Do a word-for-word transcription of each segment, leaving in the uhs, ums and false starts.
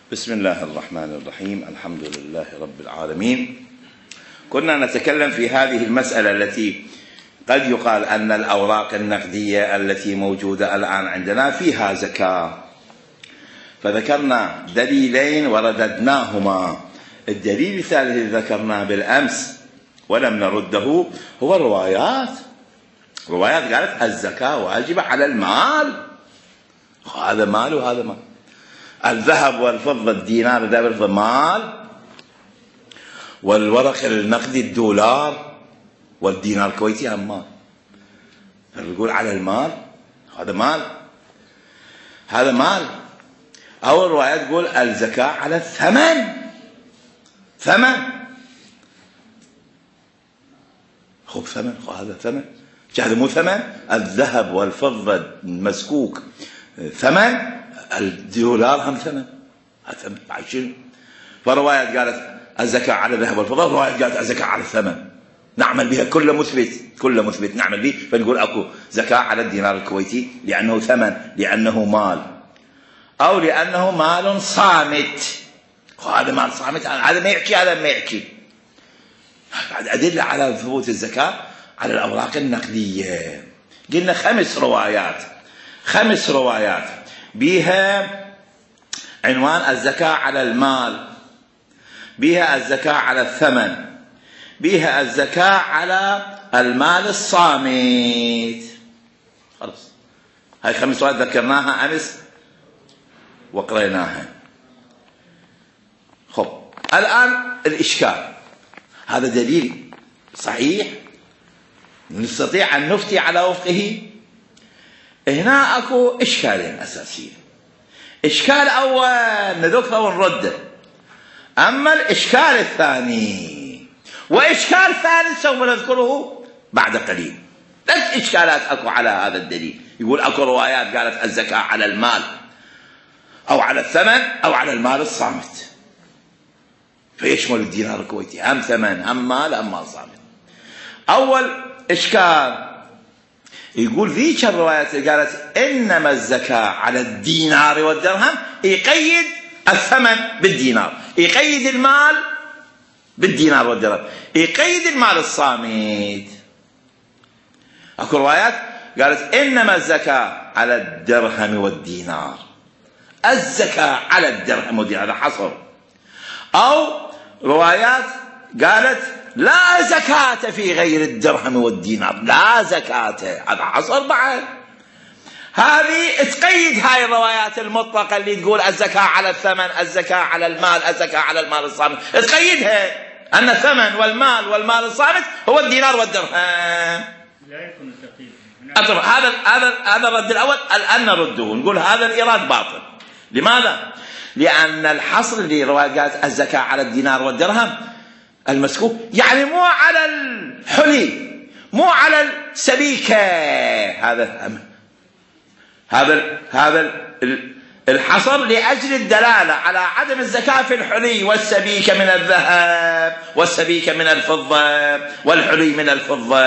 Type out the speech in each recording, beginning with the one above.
بسم الله الرحمن الرحيم. الحمد لله رب العالمين. كنا نتكلم في هذه المسألة التي قد يقال أن الأوراق النقدية التي موجودة الآن عندنا فيها زكاة، فذكرنا دليلين ورددناهما. الدليل الثالث الذي ذكرناه بالأمس ولم نرده هو الروايات. روايات قالت الزكاة واجبة على المال، هذا مال وهذا مال. الذهب والفضة الدينار والذهب مال، والورق النقدي الدولار والدينار الكويتي هم مال. فنقول على المال هذا مال، هذا مال. أو الرواية تقول الزكاة على الثمن، ثمن خب ثمن هذا ثمن، هذا مو ثمن. الذهب والفضة المسكوك ثمن، الدولار هم ثمن، هذا ثمن بعد شنو؟ فروايات قالت الزكاة على الذهب والفضة، وروايات قالت الزكاة على الثمن. نعمل بها كل مثبت، كل مثبت نعمل به. فنقول اكو زكاة على الدينار الكويتي لأنه ثمن، لأنه مال، أو لأنه مال صامت. هذا مال صامت، هذا ما يحكي هذا ما يحكي. بعد أدلة على ثبوت الزكاة على الأوراق النقدية. قلنا خمس روايات، خمس روايات بها عنوان الزكاة على المال، بها الزكاة على الثمن، بها الزكاة على المال الصامت. خلاص هاي خمس روايات ذكرناها أمس وقريناها. خب الآن الإشكال، هذا دليل صحيح نستطيع أن نفتي على وفقه. هنا أكو إشكالين أساسيين. إشكال أول نذكره ونرده، أما الإشكال الثاني وإشكال ثالث سوف نذكره بعد قليل. ثلاث إشكالات أكو على هذا الدليل. يقول أكو روايات قالت الزكاة على المال أو على الثمن أو على المال الصامت، فيشمل الدينار الكويتي هم ثمن هم مال هم مال صامت. أول إشكال يقول ذيك الروايات اللي قالت إنما الزكاة على الدينار والدرهم، يقيد الثمن بالدينار، يقيد المال بالدينار والدرهم، يقيد المال الصامت. أكو روايات قالت إنما الزكاة على الدرهم والدينار، الزكاة على الدرهم والدينار، هذا حصر. أو روايات قالت لا زكاة في غير الدرهم والدينار، لا زكاة، هذا حصر بعد. هذه تقيد هاي الروايات المطلقة اللي تقول الزكاة على الثمن، الزكاة على المال، الزكاة على المال الصامت، تقيدها أن الثمن والمال والمال الصامت هو الدينار والدرهم. لا يكون التقييد. هذا هذا هذا الرد الأول. الآن نرده نقول هذا الإيراد باطل. لماذا؟ لأن الحصر اللي رواية قالت الزكاة على الدينار والدرهم المسكوك، يعني مو على الحلي، مو على السبيكة. هذا هذا هذا الحصر لأجل الدلالة على عدم الزكاة في الحلي والسبيكة من الذهب والسبيكة من الفضة والحلي من الفضة.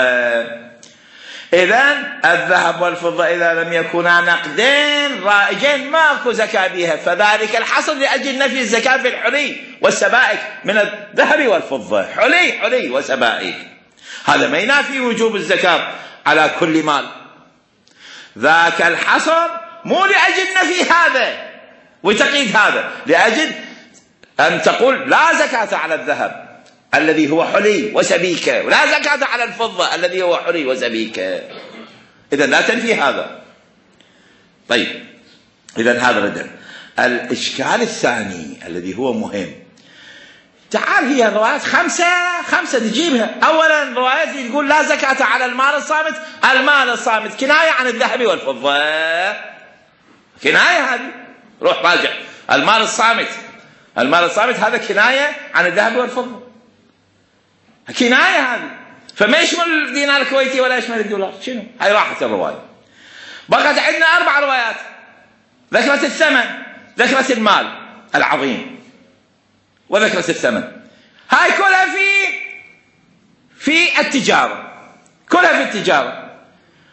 إذن الذهب والفضة إذا لم يكونا نقدين رائجين ماكو زكاة بها، فذلك الحصر لأجل نفي الزكاة في الحلي والسبائك من الذهب والفضة، حلي حلي وسبائك. هذا ما ينافي وجوب الزكاة على كل مال. ذاك الحصر مو لأجل نفي هذا وتقييد هذا، لأجل أن تقول لا زكاة على الذهب الذي هو حلي وسبيكة، ولا زكاة على الفضة الذي هو حلي وسبيكة. إذن لا تنفي هذا. طيب إذن هذا ردد. الإشكال الثاني الذي هو مهم، تعال هي الروايات خمسة خمسة تجيبها. أولا روايات تقول لا زكاة على المال الصامت، المال الصامت كناية عن الذهب والفضة، كناية هذه. روح راجع المال الصامت، المال الصامت هذا كناية عن الذهب والفضة، كناية هذه، فما يشمل الدينار الكويتي ولا يشمل الدولار. شنو؟ هاي راحت الرواية. بقت عندنا أربع روايات، ذكرت الثمن، ذكرت المال العظيم، وذكرت الثمن. هاي كلها في في التجارة، كلها في التجارة.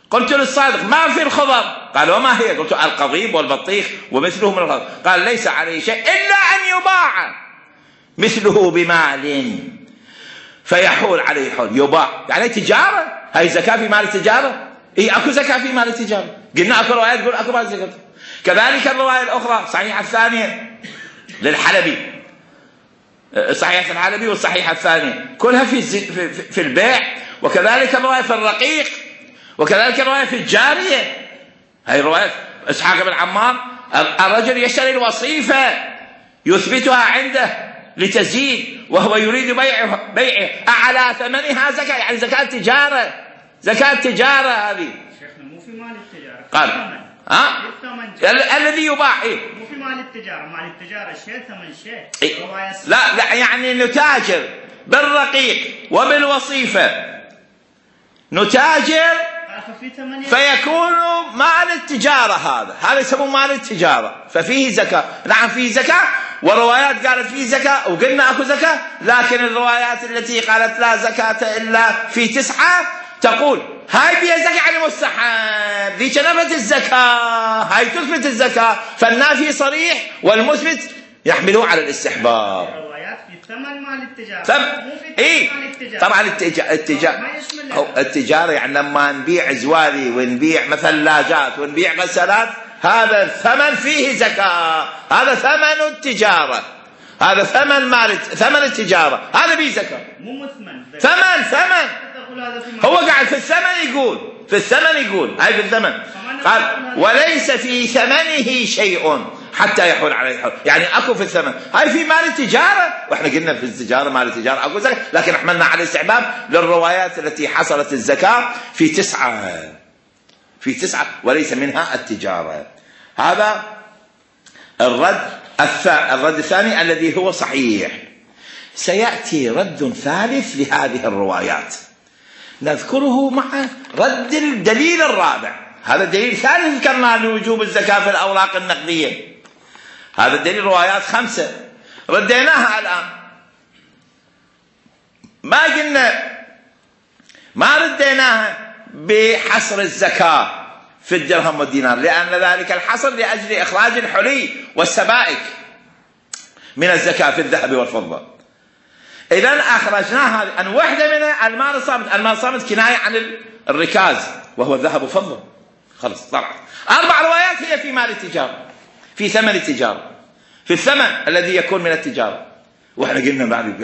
قلت للصادق ما في الخضر؟ قال وما هي؟ قلت القضيب والبطيخ ومثله من الخضر. قال ليس عليه شيء إلا أن يباع مثله بمال فيحول عليه حول. يباع يعني تجارة، هاي زكاة في مال التجارة؟ إيه أكو زكاة في مال التجارة. قلنا أكو روايات تقول أكو مال زكاة. كذلك الرواية الأخرى صحيحة الثانية للحلبي، صحيحة الحلبي والصحيحة الثانية كلها في في, في البيع، وكذلك الرواية في الرقيق، وكذلك الرواية في الجارية. هاي رواية إسحاق بن عمار، الرجل يشتري الوصيفة يثبتها عنده لتزيد وهو يريد بيعها بيعه أعلى ثمنها زكاة، يعني زكاة تجارة، زكاة تجارة هذه. شيخنا مو في مال التجارة. قال ها الذي يباع إيه؟ مو في مال التجارة، مال التجارة شيء ثمن شيء. إيه؟ لا لا يعني نتاجر بالرقيق وبالوصيفة، نتاجر فيكون مال التجارة، هذا هذا يسمون مال التجارة، ففيه زكاة. نعم فيه زكاة، وروايات قالت فيه زكاة وقلنا أكو زكاة، لكن الروايات التي قالت لا زكاة إلا في تسعة تقول هاي بيها زكاة على مستحب، ذيك نفت الزكاة، هاي تثبت الزكاة، فالنافي صريح والمثبت يحملوه على الاستحباب. الروايات في ثمن مال التجارة ثم... مو في إيه؟ مال التجارة. طبعا التجارة, التجارة... التجارة يعني لما نبيع زوالي ونبيع مثلاجات ونبيع غسالات، هذا الثمن فيه زكاة، هذا ثمن التجارة، هذا ثمن مال ثمن التجارة، هذا به زكاة. مو مثمن ثمن ثمن هو قاعد في الثمن يقول، في الثمن يقول هاي في الثمن. قال وليس في ثمنه شيء حتى يحول عليه الحول، يعني اكو في الثمن، هاي في مال التجارة، واحنا قلنا في التجارة مال التجارة اكو زكاة، لكن احملنا على الاستحباب للروايات التي حصلت الزكاة في تسعة في تسعة وليس منها التجارة. هذا الرد الرد الثاني الذي هو صحيح. سيأتي رد ثالث لهذه الروايات نذكره مع رد الدليل الرابع. هذا الدليل الثالث ذكرنا لوجوب الزكاة في الأوراق النقدية، هذا الدليل روايات خمسة رديناها الآن، ما قلنا ما رديناها بحصر الزكاة في الدرهم والدينار، لأن ذلك الحصر لأجل إخراج الحلي والسبائك من الزكاة في الذهب والفضة. إذن أخرجناها أن واحدة منها المال الصامت، المال الصامت كناية عن الركاز وهو الذهب والفضة، خلص طلعت. أربع روايات هي في مال التجارة، في ثمن التجارة، في الثمن الذي يكون من التجارة، وإحنا قلنا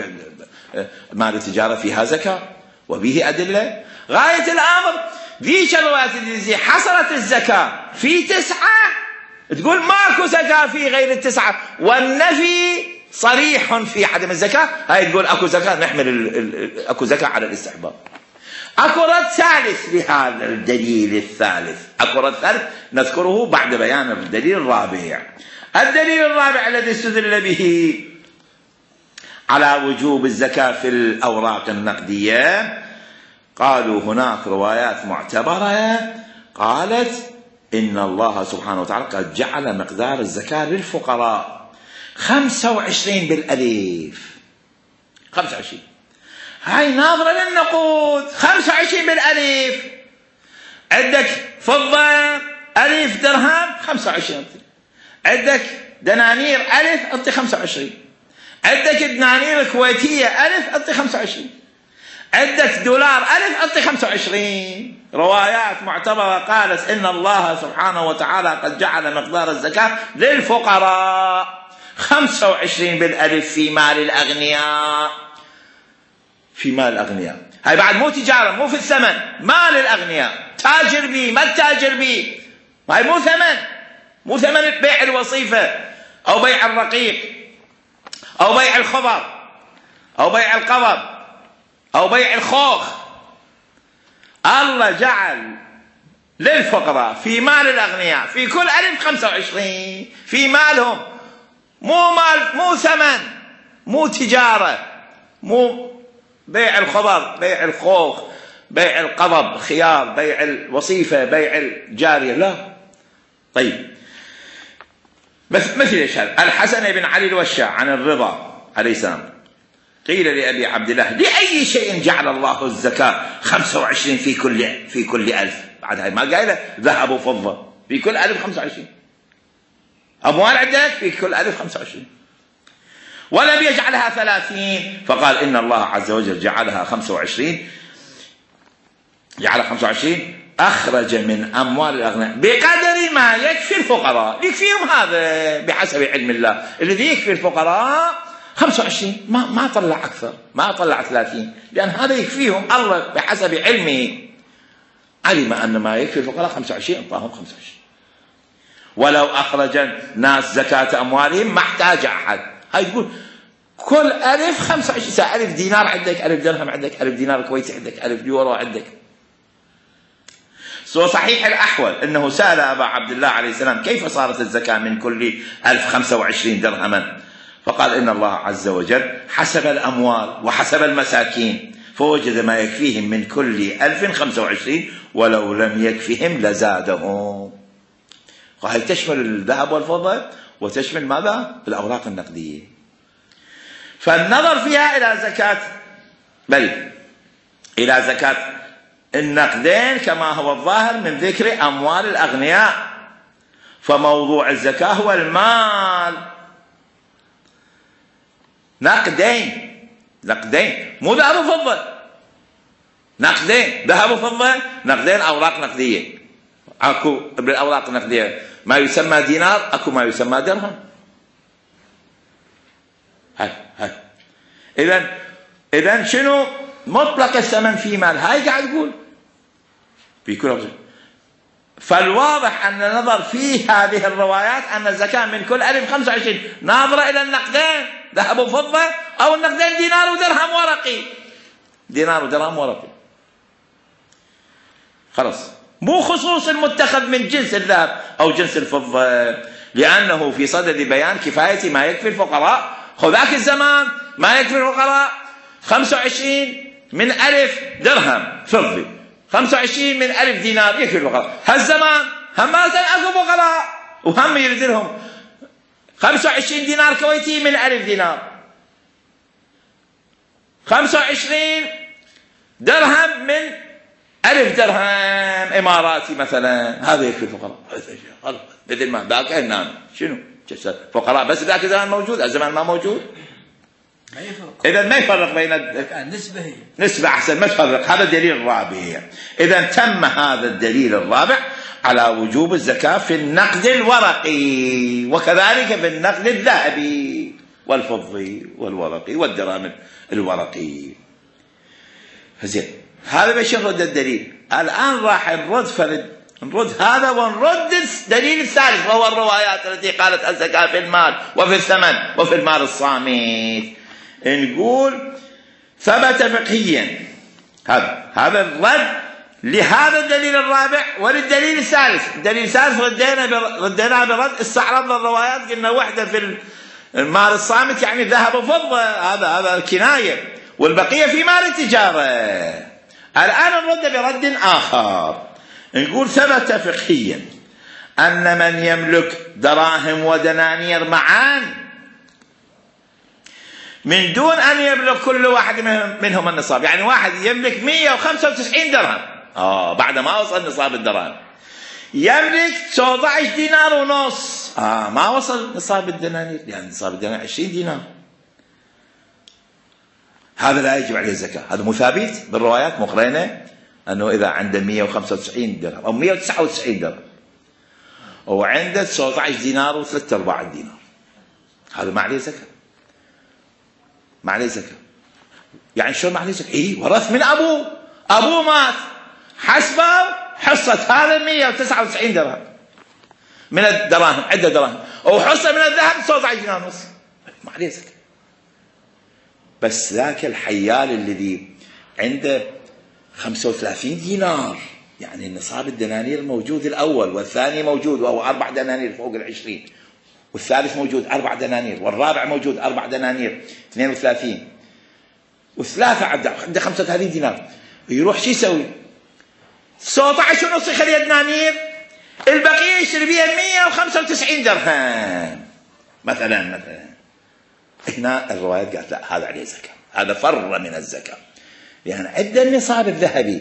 مال التجارة فيها زكاة وبه أدلة. غاية الأمر ذيك الروايات التي حصلت الزكاة في تسعة تقول ماكو زكاة في غير التسعة، والنفي صريح في عدم الزكاة، هاي تقول اكو زكاة، نحمل ال ال اكو زكاة على الاستحباب. اكو رد ثالث لهذا الدليل الثالث، اكو رد ثالث نذكره بعد بيان الدليل الرابع. الدليل الرابع الذي استدل به على وجوب الزكاة في الأوراق النقدية، قالوا هناك روايات معتبرة قالت إن الله سبحانه وتعالى قد جعل مقدار الزكاة للفقراء خمسة وعشرين بالأليف، خمسة وعشرين، هاي ناظرة للنقود، خمسة وعشرين بالأليف، عندك فضة ألف درهم خمسة وعشرين، عندك دنانير ألف أعطي خمسة وعشرين، عندك دنانير كويتية ألف أعطي خمسة وعشرين، عندك دولار ألف أعطي خمسة وعشرين. روايات معتبرة قالت إن الله سبحانه وتعالى قد جعل مقدار الزكاة للفقراء خمسة وعشرين بالألف في مال الأغنياء، في مال الأغنياء. هاي بعد مو تجارة، مو في الثمن، مال الأغنياء، تاجر بي ما تاجر بي، هاي مو ثمن، مو ثمن بيع الوصيفة أو بيع الرقيق أو بيع الخضر أو بيع القضب أو بيع الخوخ. الله جعل للفقراء في مال الأغنياء في كل ألف خمسة وعشرين في مالهم، مو مال، مو ثمن، مو تجارة، مو بيع الخضر، بيع الخوخ، بيع القضب، خيار، بيع الوصيفة، بيع الجارية، لا. طيب مثل ايش هذا؟ الحسن بن علي الوشاع عن الرضا عليه السلام قيل لأبي عبد الله لأي شيء جعل الله الزكاة خمسة وعشرين في كل في كل ألف؟ بعد هاي ما قايله ذهب وفضة، في كل ألف خمسة وعشرين. أموال عندك في كل ألف خمسة وعشرين. ولم يجعلها ثلاثين، فقال إن الله عز وجل جعلها خمسة وعشرين، جعلها خمسة وعشرين أخرج من أموال الأغنياء بقدر ما يكفي الفقراء. يكفيهم هذا بحسب علم الله، الذي يكفي الفقراء خمسة وعشرين، ما ما طلع أكثر، ما طلع ثلاثين، لأن هذا يكفيهم. الله بحسب علمه علم أن ما يكفي الفقراء خمسة وعشرين، أعطاهم خمسة وعشرين. ولو أخرج الناس زكاة أموالهم ما احتاج أحد. هاي تقول كل ألف خمسة وعشرين، ألف دينار عندك، ألف درهم عندك، ألف دينار كويتي عندك، ألف يورو عندك. سو صحيح الأحول أنه سأل أبا عبد الله عليه السلام كيف صارت الزكاة من كل ألف خمسة وعشرين درهما، فقال إن الله عز وجل حسب الأموال وحسب المساكين، فوجد ما يكفيهم من كل ألف خمسة وعشرين، ولو لم يكفهم لزادهم. وهي تشمل الذهب والفضة وتشمل ماذا؟ الأوراق النقدية. فالنظر فيها إلى زكاة بل إلى زكاة النقدين كما هو الظاهر من ذكر أموال الأغنياء، فموضوع الزكاة هو المال. نقدين، نقدين مو ذهب وفضة، نقدين ذهب وفضة، نقدين أوراق نقدية. اكو بالأوراق النقدية ما يسمى دينار، اكو ما يسمى درهم. هاي هاي إذن إذن شنو مطلق الثمن في مال؟ هاي قاعد يقول في كل وجه. فالواضح أن النظر في هذه الروايات أن الزكاة من كل ألف خمسة وعشرين ناظرة إلى النقدين ذهب وفضة، أو النقدين دينار ودرهم ورقي، دينار ودرهم ورقي. خلاص، مو خصوص المتخذ من جنس الذهب أو جنس الفضة، لأنه في صدد بيان كفاية ما يكفي الفقراء. خذ ذاك الزمان ما يكفي الفقراء خمسة وعشرين من ألف درهم فضي، خمسة وعشرين من ألف دينار يكفي الفقراء. هالزمان هم ما أكو فقراء وهم يريد لهم خمسة وعشرين دينار كويتي من ألف دينار، خمسة وعشرين درهم من ألف درهم إماراتي مثلا، هذا يكفي الفقراء. مثل ما ذاك هنان شنو فقراء بس ذاك الزمان موجود، الزمان ما موجود. إذا ما يفرق بين النسبة، هي نسبة أحسن ما تفرق. هذا الدليل الرابع. إذا تم هذا الدليل الرابع على وجوب الزكاة في النقد الورقي، وكذلك في النقد الذهبي والفضي والورقي والدراهم الورقي. زين، هذا باش نرد الدليل. الآن راح نرد فرد نرد هذا ونرد الدليل الثالث، وهو الروايات التي قالت الزكاة في المال وفي الثمن وفي المال الصامت. نقول ثبت فقهيا هذا هذا الرد لهذا الدليل الرابع وللدليل الثالث. الدليل الثالث ردينا ردينا برد استعرضنا الروايات، قلنا واحدة في المال الصامت يعني ذهب وفضة، هذا هذا الكناية، والبقية في مال التجارة. الآن نرد برد آخر، نقول ثبت فقهيا أن من يملك دراهم ودنانير معا من دون أن يبلغ كل واحد منهم النصاب، يعني واحد يملك مئة وخمسة وتسعين درهم آه بعد ما وصل نصاب الدراهم، يملك تسعة عشر دينار ونص آه ما وصل نصاب الدنانير، يعني نصاب الدنانير عشرين دينار، هذا لا يجب عليه الزكاة. هذا مثابت بالروايات مقرنة أنه إذا عنده مئة وخمسة وتسعين درهم أو مئة وتسعة وتسعين درهم وعنده تسعة عشر دينار وثلاثة أرباع دينار، هذا ما عليه زكاة، ما عليه زكاة. يعني شو ما عليه زكاة؟ إيه، ورث من أبوه، أبوه مات حسبه حصة هذا مئة وتسعة وتسعين درهم من الدراهم، عدة دراهم، وحصة من الذهب تسعة عشر دينار ونص، ما عليه زكاة. بس ذاك الحيال الذي عنده خمسة وثلاثين دينار، يعني نصاب الدنانير موجود الأول والثاني موجود وهو أربع دنانير فوق العشرين، والثالث موجود أربع دنانير، والرابع موجود أربع دنانير اثنين وثلاثين، والثلاثة عنده خمسة وثلاثين دينار، يروح شو يسوي؟ تسعة عشر ونص يخليها دنانير، البقية يشتري بيها مئة وخمسة وتسعين درهم مثلا مثلا. هنا الروايات قالت لا، هذا عليه زكاة، هذا فر من الزكاة، لأن يعني عند النصاب الذهبي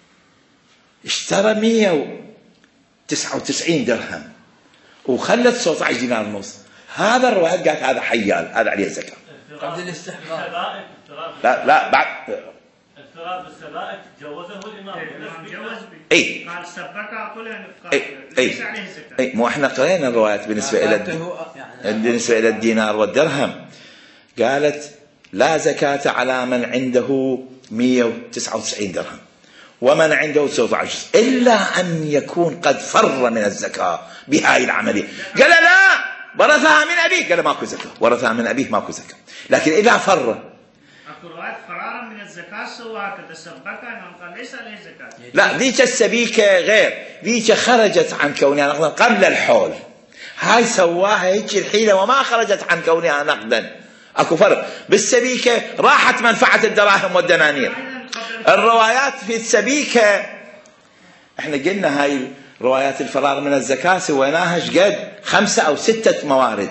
اشترى مئة وتسعة وتسعين درهم وخلت تسعة عشر دينار ونص، هذا الروايات قالت هذا حيال، هذا عليه زكاة قبل الاستحقاق. لا لا بعد الفرار بالسبائك جوزه الإمام. اي مع السبكة كلها اي ليس عليه زكاة. اي مو احنا قرينا الروايات بالنسبة إلى بالنسبة إلى الدينار والدرهم، قالت لا زكاة على من عنده مئة وتسعة وتسعين درهم ومن عنده تسعة عشر إلا أن يكون قد فر من الزكاة بهاي العملية. قال لا ورثها من أبيه، قال ماكو زكاة، ورثها من أبيه ماكو زكاة. لكن إذا فر اكو روايات فرارا من الزكاة سواها كتسبكة قال ليس عليه زكاة. لا ذيك السبيكة غير، ذيك خرجت عن كونها نقدا قبل الحول، هاي سواها هيك الحيلة وما خرجت عن كونها نقدا. اكو فرق بالسبيكة، راحت منفعة الدراهم والدنانير. الروايات في السبيكة احنا قلنا هاي روايات الفرار من الزكاة سويناها شقد خمسة او ستة موارد،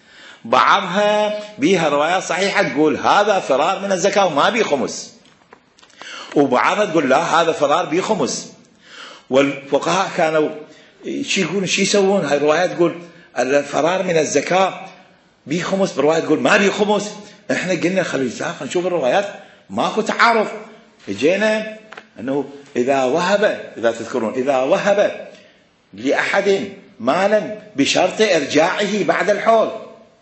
بعضها بيها روايات صحيحة تقول هذا فرار من الزكاة وما بي خمس، وبعضها تقول لا هذا فرار بي خمس. والفقهاء كانوا شي يقولون شي يسوون، هاي الروايات تقول الفرار من الزكاة بي خمس، بالرواية تقول ما بي خمس. احنا قلنا خلينا نشوف الروايات ماكو تعارض، جينا انه اذا وهب، اذا تذكرون اذا وهب لأحد مالا بشرط ارجاعه بعد الحول،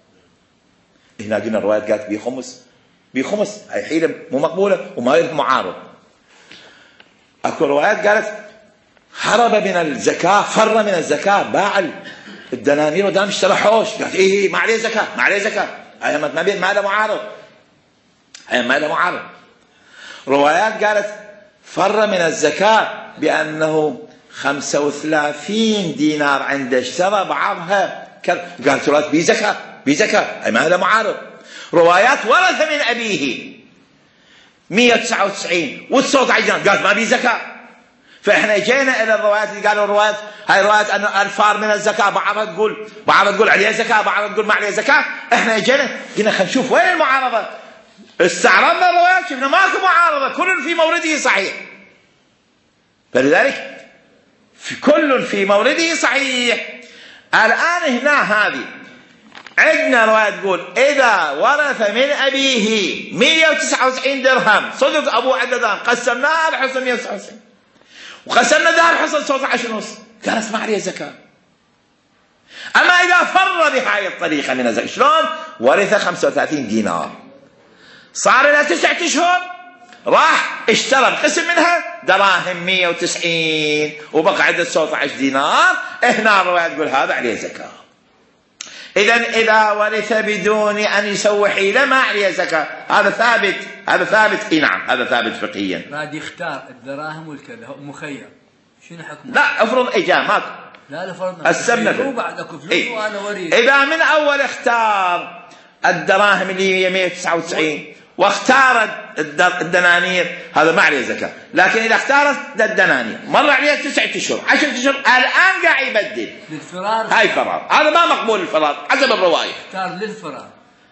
هنا قلنا الروايات قالت بخمس بخمس، هاي حيلة مو مقبولة وما له معارض. اكو روايات قالت هرب من الزكاة، فر من الزكاة، باع الدنانير ودام اشترى حوش، قالت ايه ما عليه زكاة ما عليه زكاة، هاي ما له معارض، هاي ما له معارض. روايات قالت فر من الزكاة بأنه خمسة وثلاثين دينار عنده اشترى بعضها، قالت روايات بي زكاة بي زكاة، أي ما هذا معارض. روايات ورث من أبيه مئة وتسعة وتسعين والصوت عجنا قالت ما بي زكاة. فإحنا جينا إلى الروايات اللي قالوا الروايات هاي روايات أن الفار من الزكاة، بعضها تقول بعضها تقول عليه زكاة، بعضها تقول ما عليه زكاة. إحنا جينا قلنا خلينا نشوف وين المعارضة، استعرضنا الروايات شفنا ماكو معارضة، كل في مورده صحيح. فلذلك في كل في مورده صحيح. الآن هنا هذه عندنا رواية تقول إذا ورث من أبيه مئة وتسعة وتسعين درهم، صدق أبو عددان قسمناها الحصن مئة وتسعة وتسعين وقسمنا دار الحصن تسعة عشر ونص، قالت ما عليه زكاة. أما إذا فر بهاي الطريقة من الزكاة، شلون؟ ورث خمسة وثلاثين دينار، صار له تسعة أشهر، راح اشترى بقسم منها دراهم مئة وتسعين وبقى عنده تسعة عشر دينار، هنا الرواية تقول هذا عليه زكاة. إذن إذا ورث بدون أن يسوي حيلة ما عليه زكاة، هذا ثابت، هذا ثابت اي نعم هذا ثابت فقهيا. بعد يختار الدراهم والكذا مخير، شنو حكمه؟ لا افرض اجا ماكو، لا لا فرضنا السمنة بعد اكو فلوس إيه؟ وانا وريث. إذا من أول اختار الدراهم اللي هي مئة وتسعة وتسعين واختار الدنانير هذا ما عليه زكاة، لكن إذا اختارت الدنانير مر عليها تسعة أشهر عشرة أشهر الآن قاعد يبدل للفرار، هاي فرار، هذا ما مقبول الفرار حسب الرواية. اختار للفرار،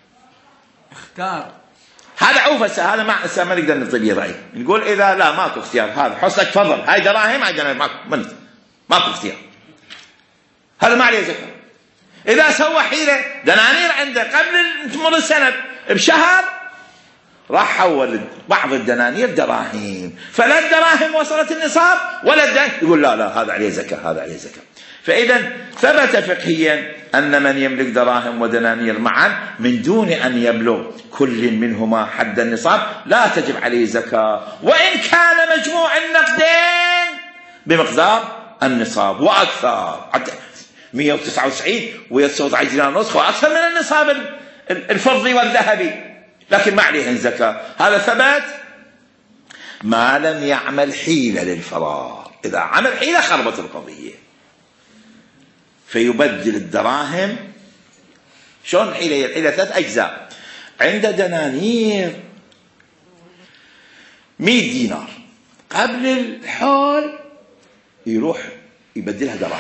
اختار هذا عوف هذا ما ما نقدر نطلب رأي، نقول إذا لا ماكو اختيار، هذا حصلك تفضل هاي دراهم هاي دراهم ماكو من ماكو اختيار، هذا ما عليه زكاة. إذا سوى حيلة دنانير عنده قبل تمر السنة بشهر راح حول بعض الدنانير دراهم، فلا الدراهم وصلت النصاب ولا الدين، يقول لا لا هذا عليه زكاة هذا عليه زكاة. فإذا ثبت فقهيا أن من يملك دراهم ودنانير معا من دون أن يبلغ كل منهما حد النصاب لا تجب عليه زكاة، وإن كان مجموع النقدين بمقدار النصاب وأكثر، حتى مئة وتسعة وتسعين ويتسوى عشرين نسخة وأكثر من النصاب الفضي والذهبي، لكن ما عليه زكاة. هذا ثبت ما لم يعمل حيلة للفرار، إذا عمل حيلة خربت القضية فيبدل الدراهم. شلون الحيلة؟ الحيلة ثلاث أجزاء، عنده دنانير مئة دينار قبل الحول يروح يبدلها دراهم،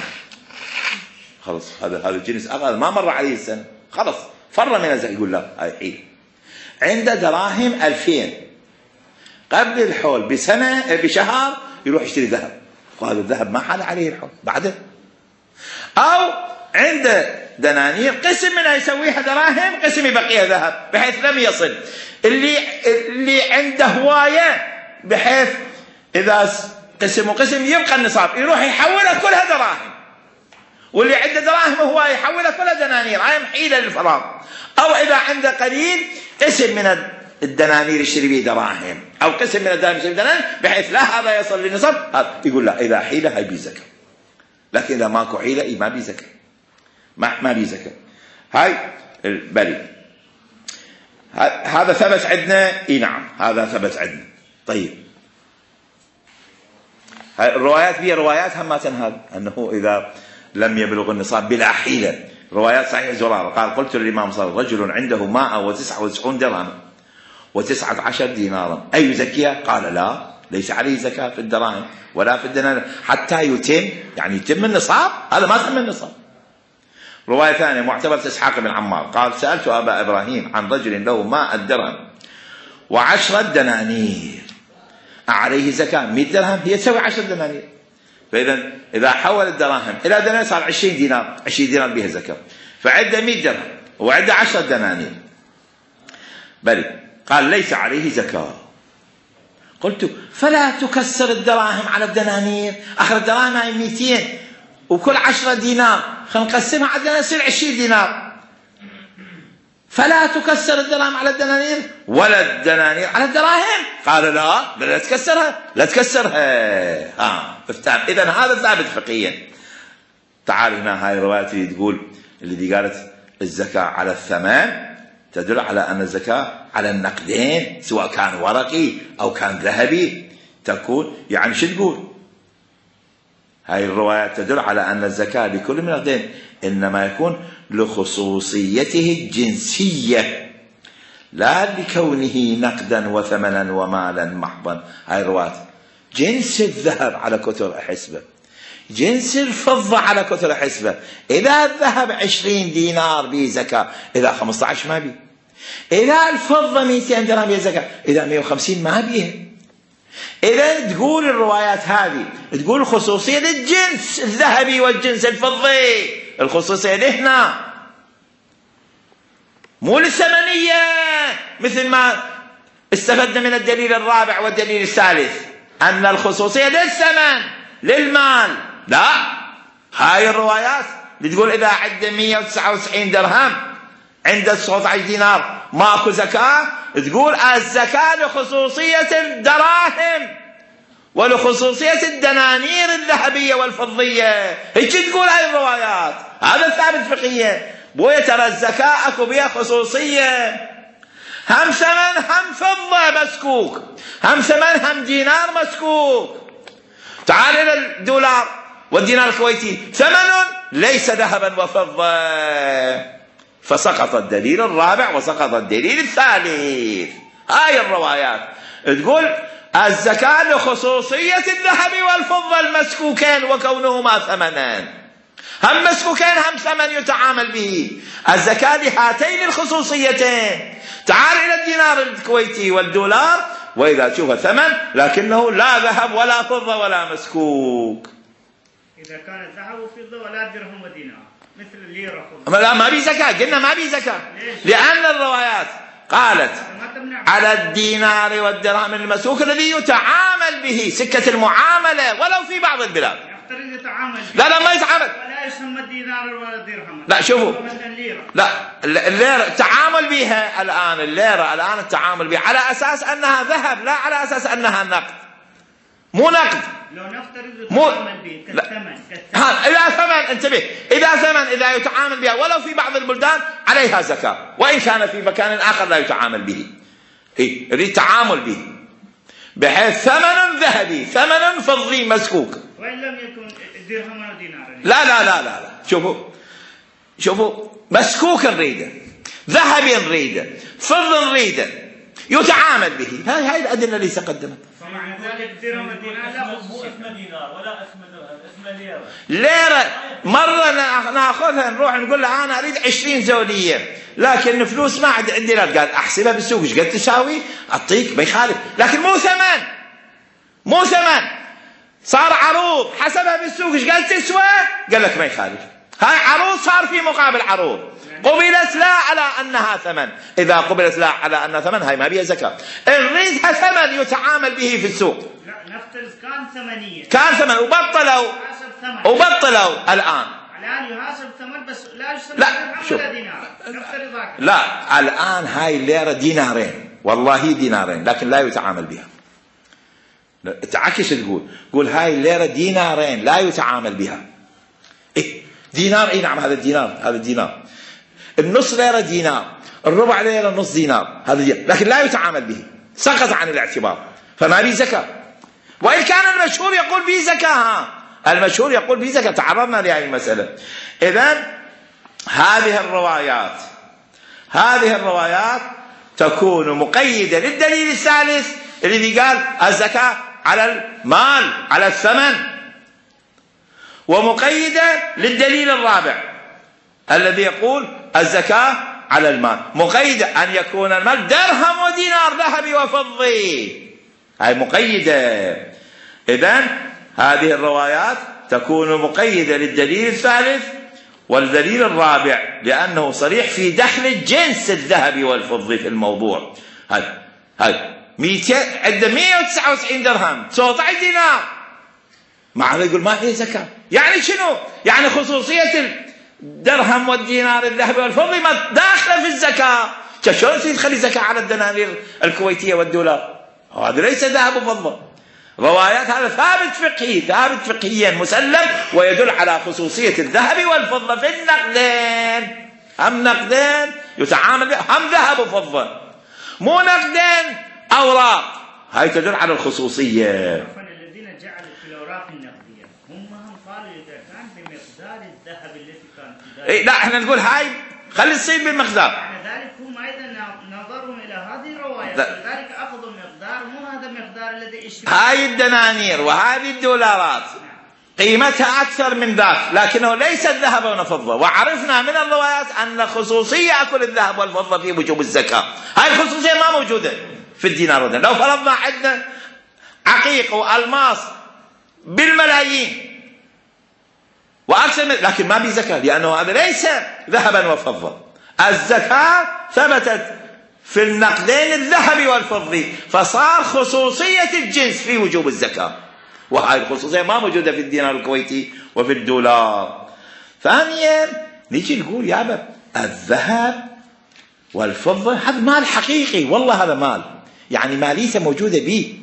خلص هذا هذا الجنس أغلى ما مر عليه السنة، خلص فر من الزكاة، يقول لا هاي حيلة. عنده دراهم ألفين، قبل الحول بسنة بشهر يروح يشتري ذهب، وهذا الذهب ما حال عليه الحول بعده. أو عنده دنانير قسم منها يسويها دراهم، قسم يبقيها ذهب، بحيث لم يصل اللي اللي عنده هواية، بحيث إذا قسم وقسم يبقى النصاب يروح يحولها كلها دراهم، واللي عنده دراهم هواية يحولها كلها دنانير، هاي حيلة للفراغ. أو إذا عنده قليل قسم من الدنانير يشتري به دراهم، أو قسم من الدراهم يشتري دنانير، بحيث لا هذا يصل للنصاب، يقول لا إذا حيلة هاي بي زكاة، لكن إذا ماكو حيلة إيه ما بي زكاة، ما ما بي زكاة. هاي بلي هذا ثبت عندنا، اي نعم هذا ثبت عندنا. طيب هاي الروايات بها روايات هم ما تنهال انه اذا لم يبلغ النصاب بلا حيلة، روايات صحيح زرارة قال قلت للإمام صلى الله عليه وسلم رجل عنده مائة وتسعة وتسعون درهم وتسعة عشر دينارا أي يزكيها؟ قال لا، ليس عليه زكاة في الدراهم ولا في الدنانير حتى يتم، يعني يتم النصاب، هذا ما تم النصاب. رواية ثانية معتبرة إسحاق بن عمار قال سألت أبا إبراهيم عن رجل له ماء درهم وعشرة دنانير عليه زكاة؟ مئة درهم هي تسوي عشرة دنانير، فإذا إذا حول الدراهم إلى دنانير صار عشرين دينار، عشرين دينار بها زكاة، فعنده مئة درهم وعنده عشرة دنانير بل قال ليس عليه زكاة. قلت فلا تكسر الدراهم على الدنانير، آخر الدراهم هاي مئتين وكل عشرة دينار، خلينا نقسمها على الدنانير يصير عشرين دينار، فلا تكسر الدراهم على الدنانير ولا الدنانير على الدراهم؟ قال لا لا تكسرها، لا تكسرها. ها افتهم، إذا هذا ثابت فقهيا. تعال هنا هاي الرواية اللي تقول اللي قالت الزكاة على الثمن تدل على أن الزكاة على النقدين سواء كان ورقي أو كان ذهبي تكون، يعني شو تقول؟ هاي الروايات تدل على أن الزكاة لكل من النقدين إنما يكون لخصوصيته الجنسية لا لكونه نقدا وثمنا ومالا محضا. هاي الروايات جنس الذهب على كتر حسبة، جنس الفضة على كتر حسبة، إذا الذهب عشرين دينار به زكاة، إذا خمسة عشر ما بيه، إذا الفضة مئتين درهم به زكاة، إذا مئة وخمسين ما بيه. إذا تقول الروايات هذه تقول خصوصية للجنس الذهبي والجنس الفضي، الخصوصية لهنا مو للثمنية مثل ما استفدنا من الدليل الرابع والدليل الثالث أن الخصوصية للثمن للمال. لا، هاي الروايات اللي تقول إذا عنده مئة وتسعة وتسعين درهم عنده تسعة عشر دينار ماكو زكاة، تقول الزكاة لخصوصية الدراهم ولخصوصية الدنانير الذهبية والفضية، هيك تقول هاي الروايات. هذا ثابت فقهيا. بويا ترى الزكاة اكو بها خصوصية، هم ثمن هم فضة مسكوك، هم ثمن هم دينار مسكوك. تعال إلى الدولار والدينار الكويتي ثمن ليس ذهبا وفضة، فسقط الدليل الرابع وسقط الدليل الثالث. هاي الروايات تقول الزكاة لخصوصية الذهب والفضة المسكوكين وكونهما ثمنان، هم مسكوكين هم ثمن يتعامل به، الزكاة لهاتين الخصوصيتين. تعال إلى الدينار الكويتي والدولار وإذا تشوف ثمن لكنه لا ذهب ولا فضة ولا مسكوك. إذا كان ذهب وفضة ولا درهم ودينار مثل الليرة لا ما بي زكاة، قلنا ما بي زكاة لأن الروايات قالت على الدينار والدرهم المسكوك الذي يتعامل به سكة المعاملة ولو في بعض البلاد. يفترض يتعامل لا لا ما يتعامل، ولا يسمى الدينار ولا الدرهم. لا شوفوا لا الليرة تعامل بها الآن، الليرة الآن التعامل بها على أساس أنها ذهب لا على أساس أنها نقد، مو نقد. لو نفترض مو يتعامل به كالثمن ها إذا ثمن انتبه، إذا ثمن إذا يتعامل بها ولو في بعض البلدان عليها زكاة، وإن كان في مكان آخر لا يتعامل به، إيه يريد تعامل به بحيث ثمن ذهبي ثمن فضي مسكوك، وإن لم يكن درهم ودينار. لا لا لا لا, لا. شوفوا شوفوا مسكوك نريده، ذهبي نريده، فض نريده، يتعامل به. هاي هاي الأدلة اللي تقدمت. فمعنى ذلك درهم ودينار لا مو اسمه دينار ولا اسمه اسمه ليرة. ليرة مرة ناخذها نروح نقول له أنا أريد عشرين زولية، لكن فلوس ما عندي عندي. قال أحسبها بالسوق إيش قد تساوي أعطيك ما يخالف، لكن مو ثمن مو ثمن. صار عروض حسبها بالسوق إيش قد تسوى، قال لك ما يخالف. هاي عروض صار في مقابل عروض، قبلت لا على أنها ثمن. إذا قبلت لا على أنها ثمن هاي ما بيها زكاة. نريدها ثمن يتعامل به في السوق. لا نفترض كان ثمنية، كان ثمن وبطلوا وبطلوا الآن. الآن يحاسب ثمن بس لا يسمى لا درهم ولا دينار. نفترض هكذا. لا الآن هاي الليرة دينارين، والله دينارين، لكن لا يتعامل بها. تعكس تقول قول هاي الليرة دينارين لا يتعامل بها. إيه دينار؟ اي نعم هذا الدينار، هذا الدينار. النص ليرة دينار، الربع ليرة نص دينار، هذا دينار، لكن لا يتعامل به، سقط عن الاعتبار، فما به زكاة. وإن كان المشهور يقول به زكاة، المشهور يقول به زكاة، تعرضنا لهذه المسألة. إذن هذه الروايات هذه الروايات تكون مقيدة للدليل الثالث الذي قال الزكاة على المال على الثمن، ومقيدة للدليل الرابع الذي يقول الزكاة على المال، مقيدة أن يكون المال درهم ودينار ذهبي وفضي، هاي مقيدة. إذن هذه الروايات تكون مقيدة للدليل الثالث والدليل الرابع، لأنه صريح في دخل الجنس الذهبي والفضي في الموضوع. هاي هاي مئتين عنده مئة وتسعة وتسعين درهم تسعة عشر دينار، مع هذا يقول ما هي زكاة. يعني شنو؟ يعني خصوصية الدرهم والدينار الذهبي والفضي ما داخله في الزكاة. شلون تخلي زكاة على الدنانير الكويتية والدولار؟ هذا ليس ذهب وفضة. روايات هذا ثابت فقهي، ثابت فقهيا مسلم، ويدل على خصوصية الذهب والفضة في النقدين. هم نقدين يتعامل بها، هم ذهب وفضة، مو نقدين أوراق. هاي تدل على الخصوصية. الذين جعلوا في الأوراق النقدية هم هم قالوا إذا كان بمقدار الذهب التي كان إيه لا احنا نقول هاي خلي تصير بالمقدار. يعني ذلك هم أيضا نظرهم إلى هذه الروايات، لذلك أخذوا المقدار مو هذا المقدار الذي اشترى. هاي الدنانير وهذه الدولارات قيمتها أكثر من ذاك، لكنه ليس الذهب والفضة. وعرفنا من الروايات أن خصوصية أكل الذهب والفضة في وجوب الزكاة. هاي الخصوصية ما موجودة في الدينار والدرهم. لو فرضنا عندنا عقيق وألماس بالملايين وأكثر من، لكن ما بزكاة، لأنه هذا ليس ذهبا وفضة. الزكاة ثبتت في النقدين الذهبي والفضي، فصار خصوصية الجنس في وجوب الزكاة، وهذه الخصوصية ما موجودة في الدينار الكويتي وفي الدولار. ثانيا نيجي نقول يابا الذهب والفضة هذا مال حقيقي، والله هذا مال، يعني ماليته موجودة به،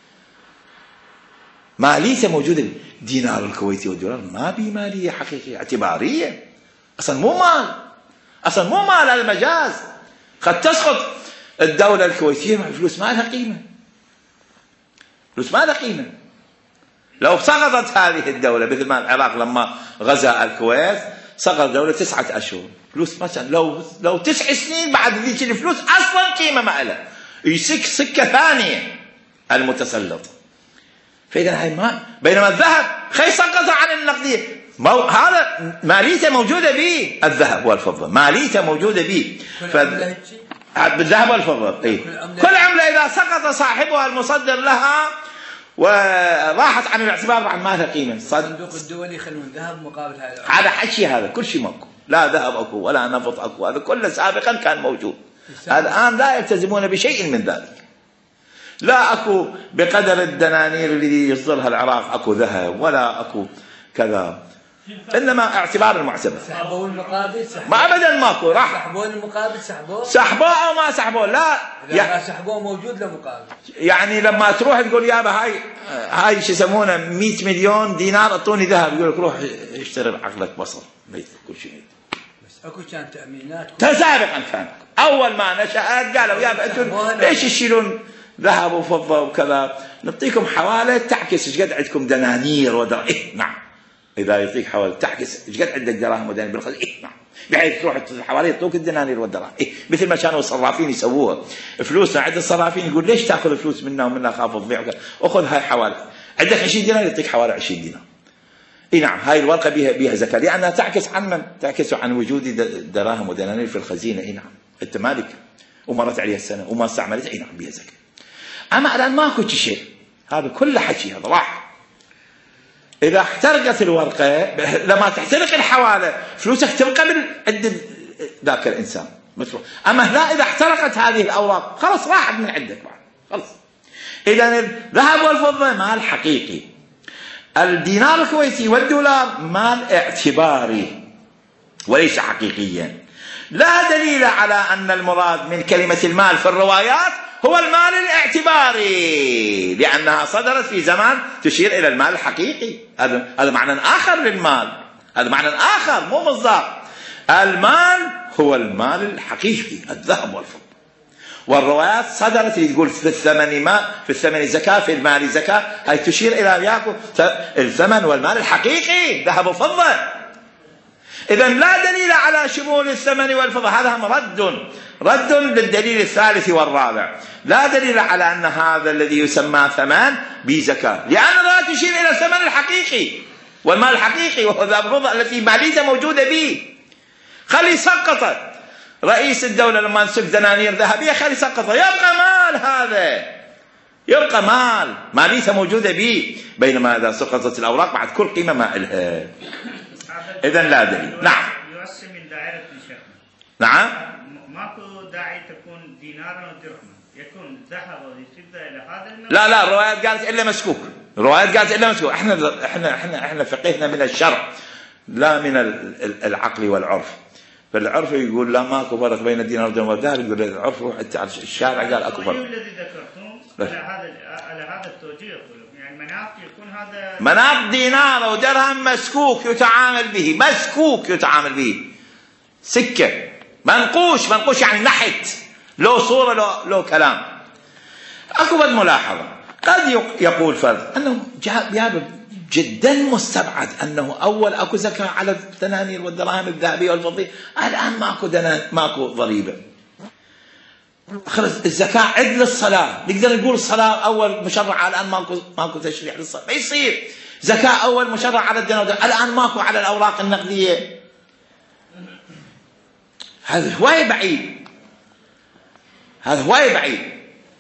ماليته موجودة به. دينار الكويتي والدولار ما بي مالية حقيقية اعتبارية، أصلا مو مال، أصلا مو مال، المجاز. قد تسقط الدولة الكويتية مع فلوس ما لها قيمة، فلوس ما لها قيمة. لو سقطت هذه الدولة مثل ما العراق لما غزا الكويت سقط دولة تسعة أشهر، فلوس مثلا لو لو تسع سنين بعد ذيك الفلوس أصلا قيمة ما لها، يسك سكة ثانية المتسلط. فإذا هاي ما، بينما الذهب خي سقط عن النقدية، مو... هذا ماليته موجودة به، الذهب والفضة ماليته موجودة به. ف... بالذهب والفضة إيه؟ كل عملة إذا سقط صاحبها المصدر لها وراحت عن الاعتبار عن ما لها قيمة. الصندوق الدولي يخلون ذهب مقابل هذا. هذا حكي، هذا كل شيء ماكو، لا ذهب اكو ولا نفط اكو، هذا كله سابقا كان موجود. الآن لا يلتزمون بشيء من ذلك، لا اكو بقدر الدنانير اللي يصدرها العراق اكو ذهب ولا اكو كذا، انما اعتبار المعتبر. سحبوا المقابل سحبوا. ما ابدا ماكو، راح سحبوا المقابل سحبوه سحبوه او ما سحبوه، لا يعني سحبوه موجود له مقابل. يعني لما تروح تقول يابا هاي هاي شو يسمونه مئة مليون دينار اعطوني ذهب، يقول لك روح اشتري بعقلك بصل بيت كل شيء. بس اكو كان تامينات سابقا كان اول ما نشأت قالوا يابا انتم ليش تشيلون ذهب وفضه وكذا، نعطيكم حواله تعكس ايش قد عندكم دنانير ودر. إيه نعم إذا يعطيك حوالي تعكس إيش قد عندك دراهم ودنانير بالخزينة؟ إيه نعم، بحيث تروح حوالي يعطوك الدنانير والدراهم. إيه مثل ما كانوا الصرافين يسووها، فلوسنا عند الصرافين يقول ليش تاخذ فلوس منا ومنا خاف تضيع، أخذ هاي حوالي عندك عشرين دينار يعطيك حوالي عشرين دينار. اي نعم، هاي الورقه بها بها زكاه لانها تعكس عن من؟ تعكس عن وجود دراهم ودنانير في الخزينه. اي نعم، انت مالك ومرت عليها السنه وما استعملت، اي نعم بها زكاه. اما الان ماكو شيء، هذا كله حكي، هذا راح. اذا احترقت الورقه لما تحترق الحواله فلوسك تبقى من عند ذاك الانسان مثل. اما لا، اذا احترقت هذه الاوراق خلص راحت من عندك بعد خلص. اذا الذهب والفضه مال حقيقي، الدينار الكويتي والدولار مال اعتباري وليس حقيقيا. لا دليل على أن المراد من كلمة المال في الروايات هو المال الاعتباري، لأنها صدرت في زمان تشير إلى المال الحقيقي. هذا هذا معنى آخر للمال، هذا معنى آخر مو مصداق. المال هو المال الحقيقي، الذهب والفضة. والروايات صدرت اللي تقول في الثمن ما في الثمن زكاة، في المال زكاة، هي تشير إلى ياكو الثمن والمال الحقيقي ذهب وفضة. إذا لا دليل على شمول الثمن والفضة، هذا رد رد للدليل الثالث والرابع. لا دليل على أن هذا الذي يسمى ثمن بزكاة، لأن لا تشير إلى الثمن الحقيقي والمال الحقيقي وهو ذهب وفضة التي ماليته موجودة به. خلي سقطت رئيس الدولة لما نسك دنانير ذهبية، خلي سقطه، يبقى مال، هذا يبقى مال ماليته موجودة به. بينما إذا سقطت الأوراق بعد كل قيمة ما إلها. إذن لا دليل. نعم، يوسع من دائرة الشيخ. نعم، ماكو داعي تكون دينارا ودرهما، يكون ذهب وفضة إلى هذا المبلغ. لا لا، الروايات قالت إلا مسكوك، الروايات قالت إلا مسكوك. احنا احنا احنا احنا فقهنا من الشرع لا من العقل والعرف. فالعرف يقول لا ماكو فرق بين الدينار والدرهم، يقول العرف روح انت على الشارع قال اكو فرق. الذي ذكرتم على هذا على هذا التوجيه، يعني مناط يكون هذا مناط دينار ودرهم مسكوك يتعامل به، مسكوك يتعامل به، سكه منقوش، منقوش يعني نحت، لو صوره لو لو كلام. اكو بد ملاحظه، قد يقول فرد انه جاب جدا مستبعد انه اول اكو زكاه على الدنانير والدراهم الذهبيه والفضيه، الان ماكو دنان ماكو ضريبه. خلص الزكاه عدل الصلاه، نقدر نقول الصلاه اول مشرع، الان ماكو ماكو تشريع للصلاه، ما يصير. زكاه اول مشرع على الدنانير، الان ماكو على الاوراق النقديه. هذا هواي بعيد، هذا هواي بعيد،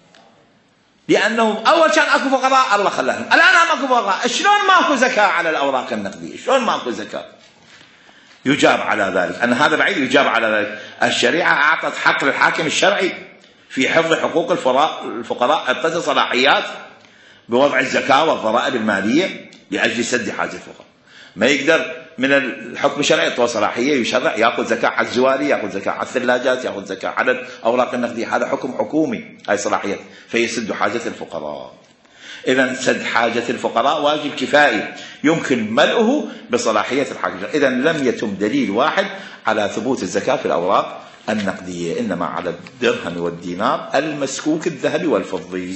لأنه أول كان أكو فقراء الله خلاهم، الآن ماكو فقراء، شلون ماكو زكاة على الأوراق النقدية؟ شلون ماكو زكاة؟ يجاب على ذلك، أن هذا بعيد، يجاب على ذلك. الشريعة أعطت حق للحاكم الشرعي في حفظ حقوق الفقراء، أعطته صلاحيات بوضع الزكاة والضرائب المالية لأجل سد حاجة الفقراء. ما يقدر من الحكم الشرعي يعطيه صلاحية يشرع يأخذ زكاة على الزواري، يأخذ زكاة على الثلاجات، يأخذ زكاة على الأوراق النقدية، هذا حكم حكومي، هاي صلاحيات، فيسد حاجة الفقراء. إذن سد حاجة الفقراء واجب كفائي يمكن ملئه بصلاحية الحاكم. إذن لم يتم دليل واحد على ثبوت الزكاة في الأوراق النقدية، إنما على الدرهم والدينار المسكوك الذهبي والفضي.